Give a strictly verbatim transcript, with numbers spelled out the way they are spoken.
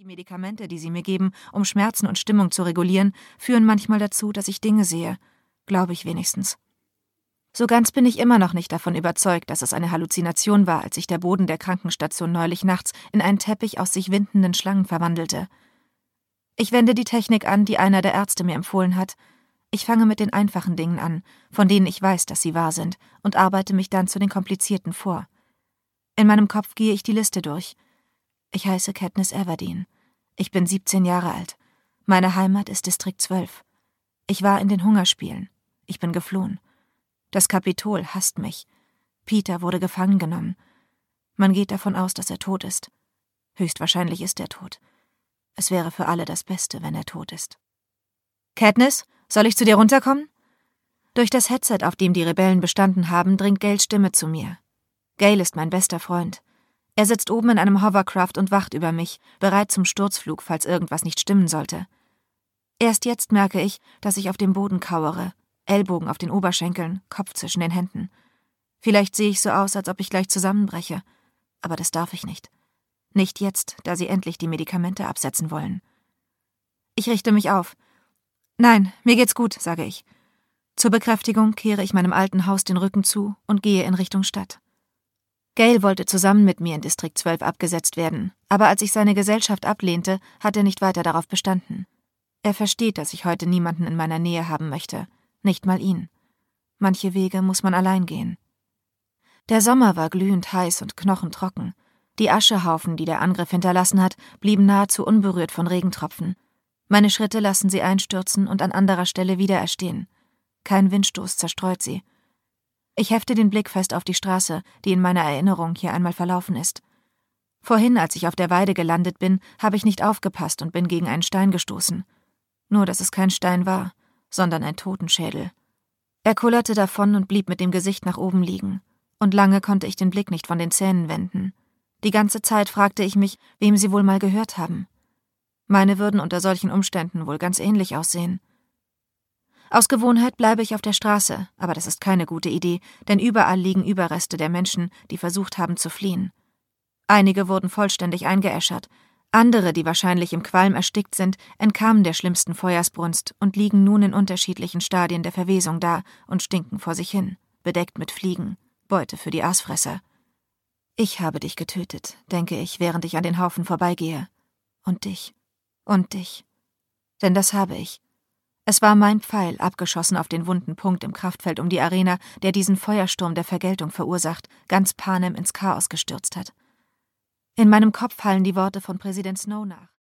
Medikamente, die sie mir geben, um Schmerzen und Stimmung zu regulieren, führen manchmal dazu, dass ich Dinge sehe. Glaube ich wenigstens. So ganz bin ich immer noch nicht davon überzeugt, dass es eine Halluzination war, als sich der Boden der Krankenstation neulich nachts in einen Teppich aus sich windenden Schlangen verwandelte. Ich wende die Technik an, die einer der Ärzte mir empfohlen hat. Ich fange mit den einfachen Dingen an, von denen ich weiß, dass sie wahr sind, und arbeite mich dann zu den komplizierten vor. In meinem Kopf gehe ich die Liste durch. Ich heiße Katniss Everdeen. Ich bin siebzehn Jahre alt. Meine Heimat ist Distrikt zwölf. Ich war in den Hungerspielen. Ich bin geflohen. Das Kapitol hasst mich. Peter wurde gefangen genommen. Man geht davon aus, dass er tot ist. Höchstwahrscheinlich ist er tot. Es wäre für alle das Beste, wenn er tot ist. Katniss, soll ich zu dir runterkommen? Durch das Headset, auf dem die Rebellen bestanden haben, dringt Gales Stimme zu mir. Gale ist mein bester Freund. Er sitzt oben in einem Hovercraft und wacht über mich, bereit zum Sturzflug, falls irgendwas nicht stimmen sollte. Erst jetzt merke ich, dass ich auf dem Boden kauere, Ellbogen auf den Oberschenkeln, Kopf zwischen den Händen. Vielleicht sehe ich so aus, als ob ich gleich zusammenbreche. Aber das darf ich nicht. Nicht jetzt, da sie endlich die Medikamente absetzen wollen. Ich richte mich auf. Nein, mir geht's gut, sage ich. Zur Bekräftigung kehre ich meinem alten Haus den Rücken zu und gehe in Richtung Stadt. Gale wollte zusammen mit mir in Distrikt zwölf abgesetzt werden, aber als ich seine Gesellschaft ablehnte, hat er nicht weiter darauf bestanden. Er versteht, dass ich heute niemanden in meiner Nähe haben möchte, nicht mal ihn. Manche Wege muss man allein gehen. Der Sommer war glühend heiß und knochentrocken. Die Aschehaufen, die der Angriff hinterlassen hat, blieben nahezu unberührt von Regentropfen. Meine Schritte lassen sie einstürzen und an anderer Stelle wieder erstehen. Kein Windstoß zerstreut sie. Ich hefte den Blick fest auf die Straße, die in meiner Erinnerung hier einmal verlaufen ist. Vorhin, als ich auf der Weide gelandet bin, habe ich nicht aufgepasst und bin gegen einen Stein gestoßen. Nur, dass es kein Stein war, sondern ein Totenschädel. Er kullerte davon und blieb mit dem Gesicht nach oben liegen. Und lange konnte ich den Blick nicht von den Zähnen wenden. Die ganze Zeit fragte ich mich, wem sie wohl mal gehört haben. Meine würden unter solchen Umständen wohl ganz ähnlich aussehen. Aus Gewohnheit bleibe ich auf der Straße, aber das ist keine gute Idee, denn überall liegen Überreste der Menschen, die versucht haben zu fliehen. Einige wurden vollständig eingeäschert, andere, die wahrscheinlich im Qualm erstickt sind, entkamen der schlimmsten Feuersbrunst und liegen nun in unterschiedlichen Stadien der Verwesung da und stinken vor sich hin, bedeckt mit Fliegen, Beute für die Aasfresser. Ich habe dich getötet, denke ich, während ich an den Haufen vorbeigehe. Und dich. Und dich. Denn das habe ich. Es war mein Pfeil, abgeschossen auf den wunden Punkt im Kraftfeld um die Arena, der diesen Feuersturm der Vergeltung verursacht, ganz Panem ins Chaos gestürzt hat. In meinem Kopf hallen die Worte von Präsident Snow nach.